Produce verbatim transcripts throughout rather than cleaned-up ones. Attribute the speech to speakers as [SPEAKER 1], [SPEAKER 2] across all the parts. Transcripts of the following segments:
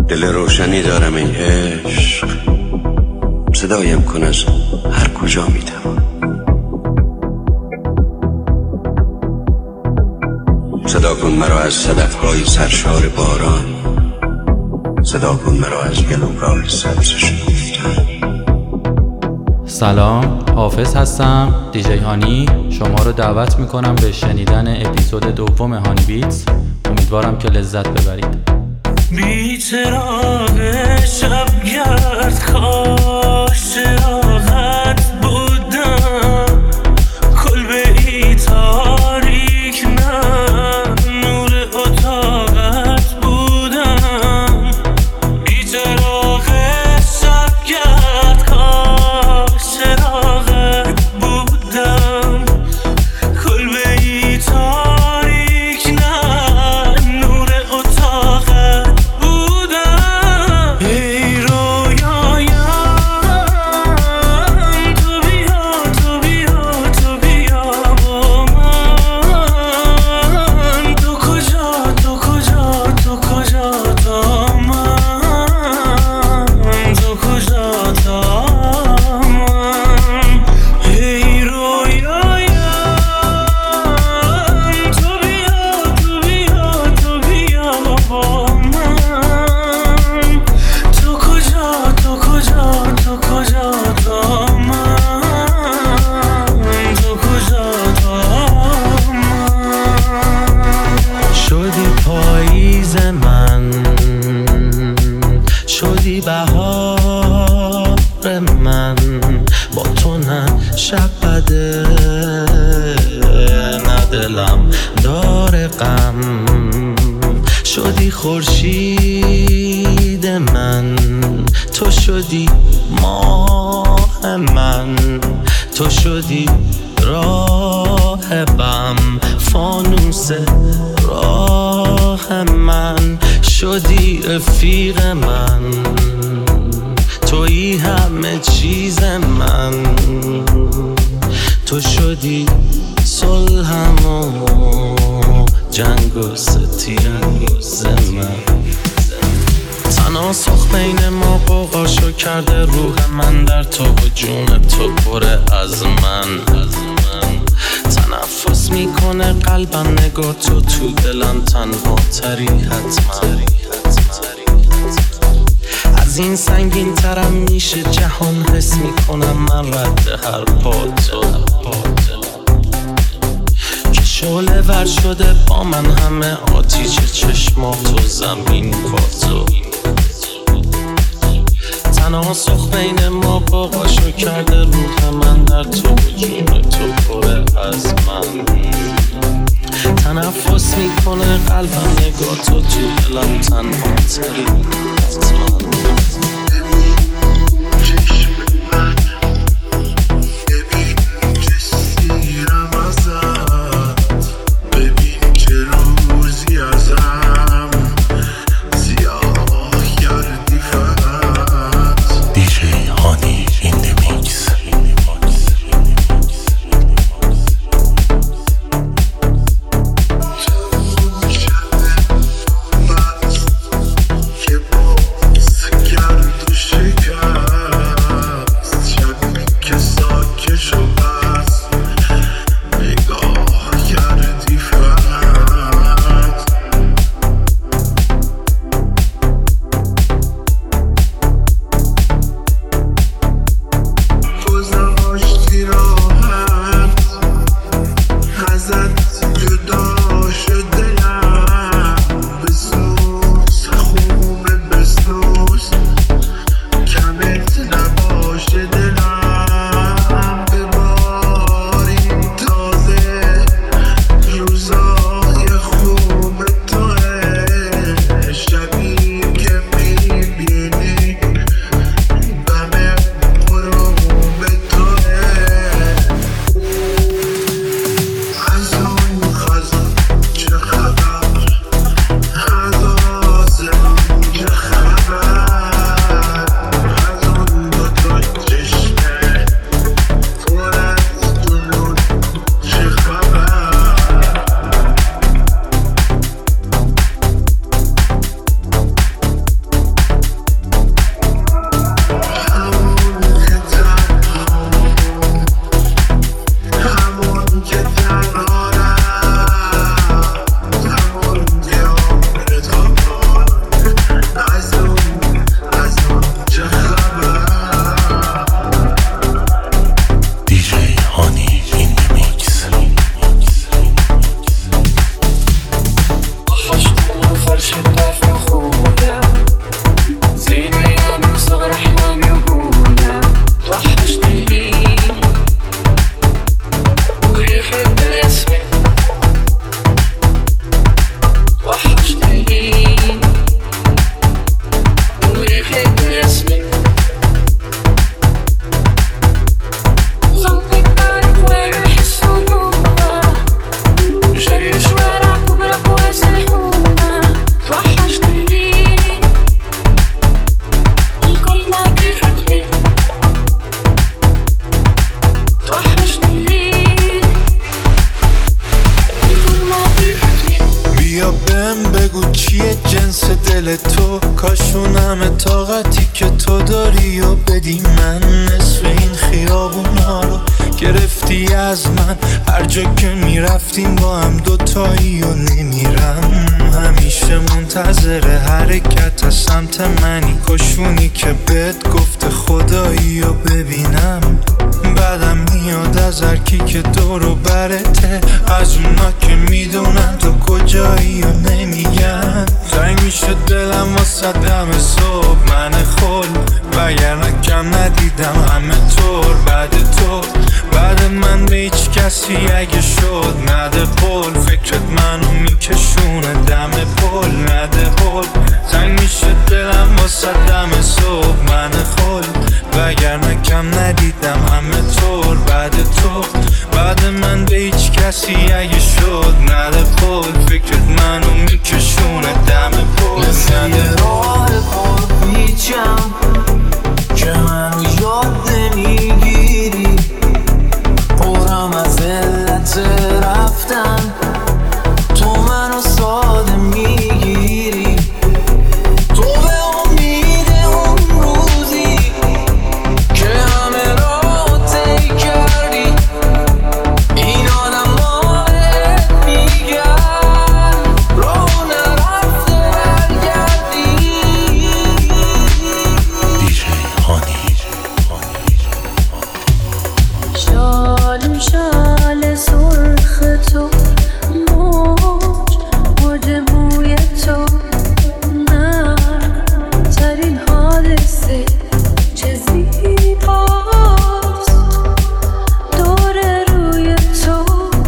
[SPEAKER 1] دل روشنی دارم ای عشق، صدایم کن از هر کجا میتوان. صدا کن مرا از صدف‌های سرشار باران، صدا کن مرا از گلوگاه سبز شکفتن.
[SPEAKER 2] سلام، حافظ هستم، دیجی هانی. شما رو دعوت میکنم به شنیدن اپیزود دوم هانی بیتس. امیدوارم که لذت ببرید.
[SPEAKER 3] بی چراغ شبگرد کاش چراغت بودم، کلبه ای تاریک من نور اتاقت بودم. بی چراغ شبگرد کاش چراغت بودم، کلبه ای تاریک من نور اتاقت بودم. ای رویایم تو بیا تو بیا تو بیا با من، تو کجا تو کجا تو کجا تا من، تو کجا تا من. ای رویایم تو بیا تو بیا تو بیا با من، تو کجا تو کجا تو کجا تا من، تو کجا تا من. شدی پاییز من، شدی بهار من، با تو نه شب بده نه دلم داره غم. شدی خورشید من، تو شدی ماه من، تو شدی راهبم، فانوس راه من. شدی رفیق من، تویی همه چیز من، تو شدی صلحم و جنگ و ستیز من. تناسخ بین ما قوقاشو کرده روح من، در تو و جون تو پره از من. تنفس میکنه قلبم، نگاه تو تو دلم تنها تری حتما. از این سنگین ترم میشه جهان، حس میکنم من رد هر پاتو که شعله ور شده با من، همه آتیش چشمات و زمین پاتو. تناسخ بین ما قوقاشو کرده روح من، در تو و جون تو پره از من. تنفس میکنه قلبم، نگاه تو تو دلم تنها تری حتما.
[SPEAKER 4] که باز کرد بهم بگو چیه جنس دل تو، کاشونم طاقتی که تو داری و بدی من. نصف این خیابونا رو گرفتی از من، هر جا که میرفتیم با هم دوتایی و نمیرم. همیشه منتظر حرکت از سمت منی، کاشونی که بهت گفته خدایی و ببینم. بعدم میاد از هرکی که دور و برته، از اونا که میدونن تو کجایی و نمیگن. زنگ میشه دلم واسه دم صبح من خل، وگرنه کم ندیدم همه طور بعد تو. بعد من به هیچ کسی اگه شد نده پول، فکرت منو میکشونه دم پول نده پول. زنگ میشه دلم واسه دم صبح من خل، وگرنه کم ندیدم همه طور بعد تو. بعد من به هیچ کسی اگه شد نده پول، فکرت منو میکشونه دم پول نده
[SPEAKER 5] راه پر پیچم که منو یاد نمیگیری، پرم از علت رفتن تو منو ساده میگیری. تو به امید اون روزی که همه را طی کردی، این آدم ها بهت میگن رو نرفته برگردی.
[SPEAKER 3] دیجی هانی
[SPEAKER 6] شالم شال سرخ تو، موج موج موی تو، نه ترین حادثه چه زیباست دور روی تو.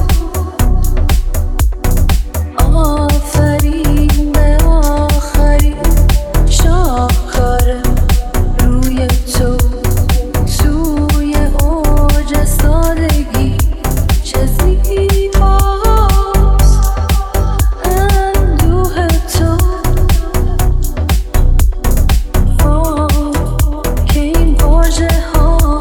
[SPEAKER 6] آفرین به آخرین شاهکار روی تو، توی اوج سادگی چه زیباست اندوه تو. وای که این واژه ها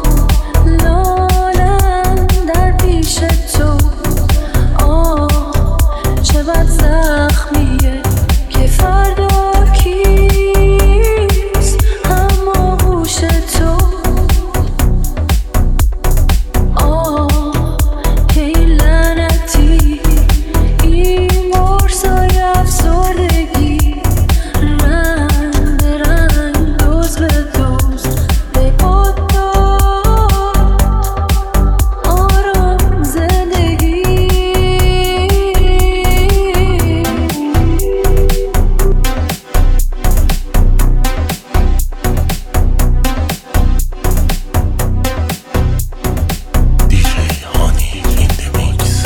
[SPEAKER 6] لالن در پیش تو. آه چه بد زخمیه که فردا کیست اما گوش تو. آه که این لعنتی، این برسای افسردگی، رنگ به رنگ دوز به دوز به باد داد آرام زندگی.
[SPEAKER 3] دیجی هانی این دی میکس.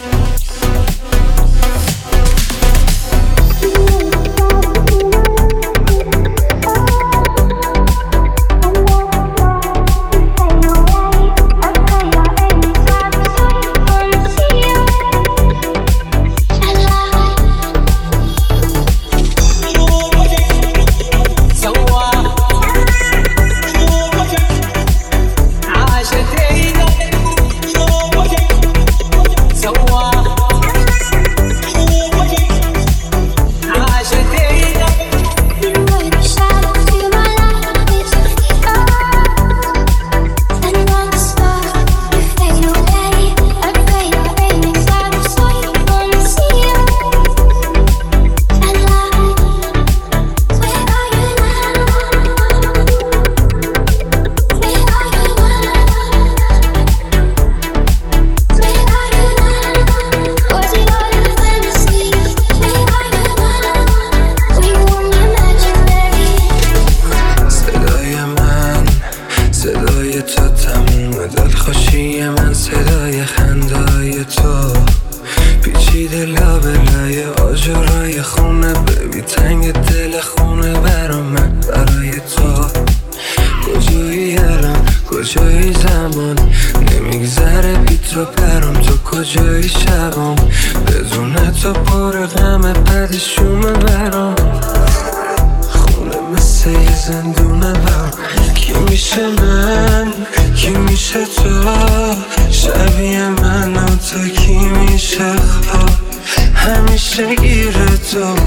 [SPEAKER 4] صدای من صدای تو، تموم دلخوشی من صدای خندای تو. پیچیده لابلای آجرای خونه، ببی تنگ دل خونه برا من برای تو. کجایی الان کجایی زمان، نمیگذره بیت رو برام. تو کجایی شبام، بدون تو پر غم پدشومه برام. خونه مثل یه زندونه برام. کی میشه من، کی میشه تو، شبیه من و تو کی میشه خواب. همیشه گیره تو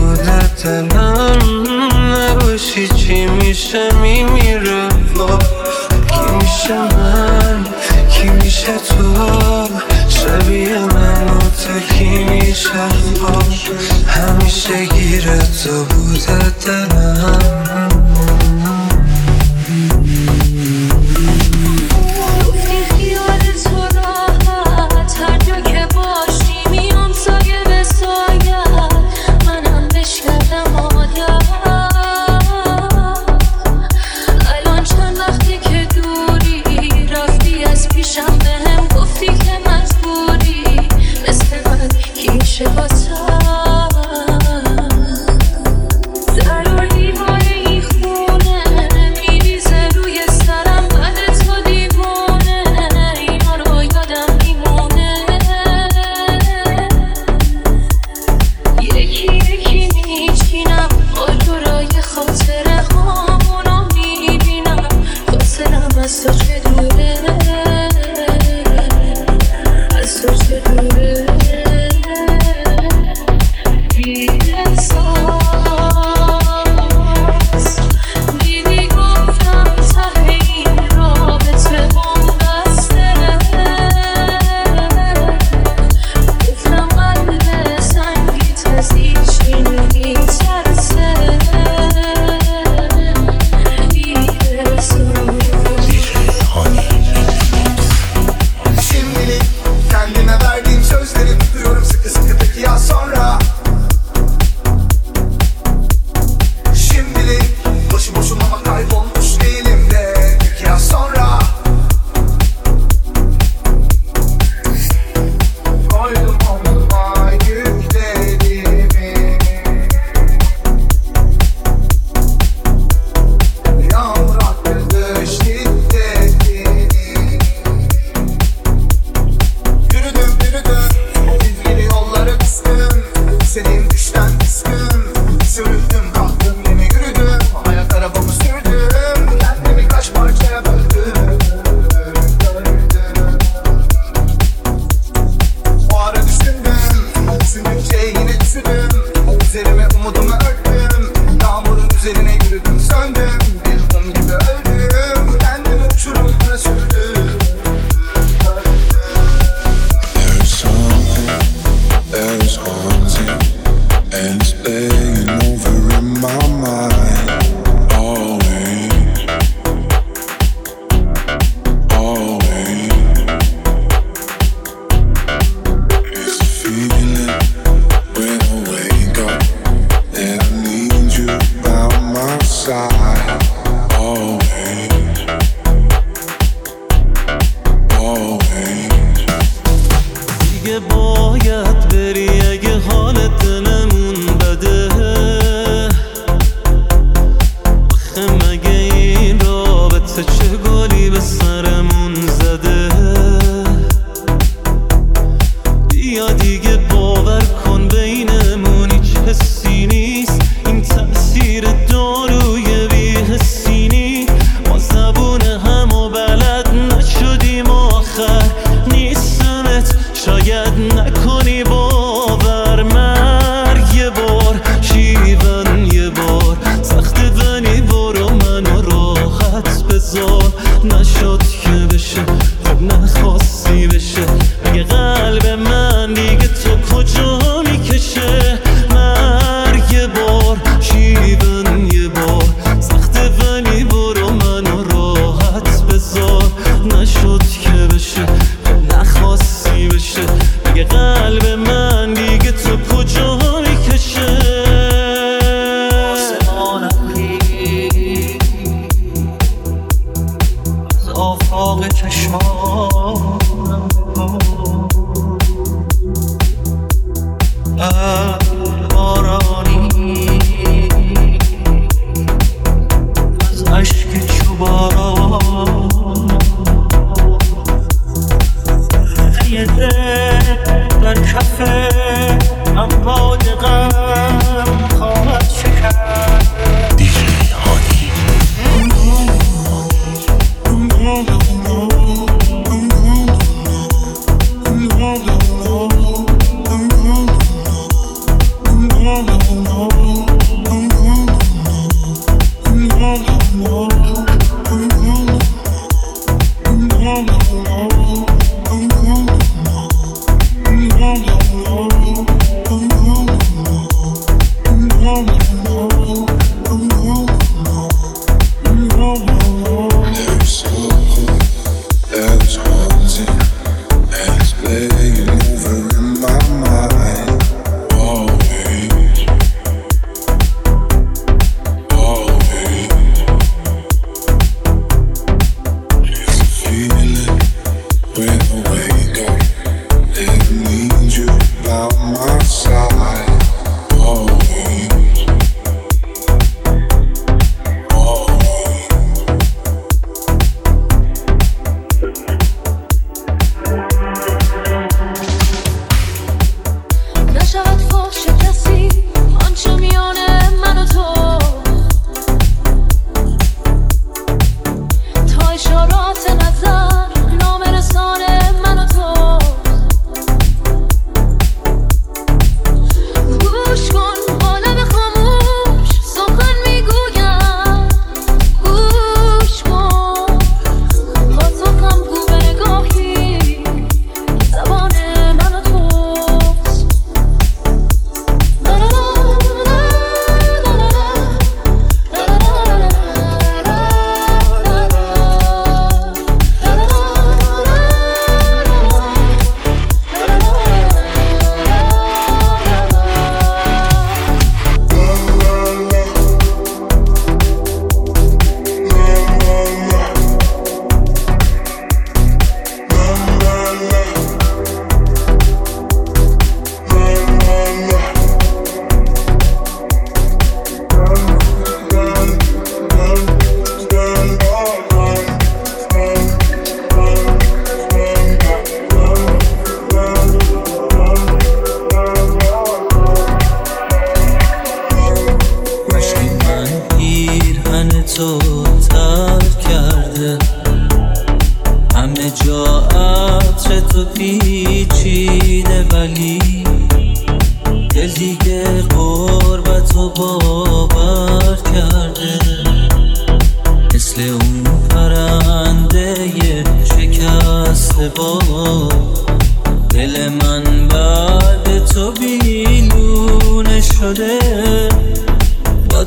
[SPEAKER 5] بود دلم نباشی چی میشه میمیره کی میشه من کی میشه تو شبیه من و تو کی میشه همیشه گیره تو بود دلم
[SPEAKER 6] ضروری باره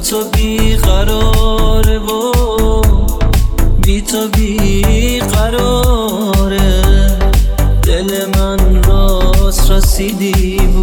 [SPEAKER 3] تو بی قراره و بی تو بی قراره. دل من راست رسیدی بود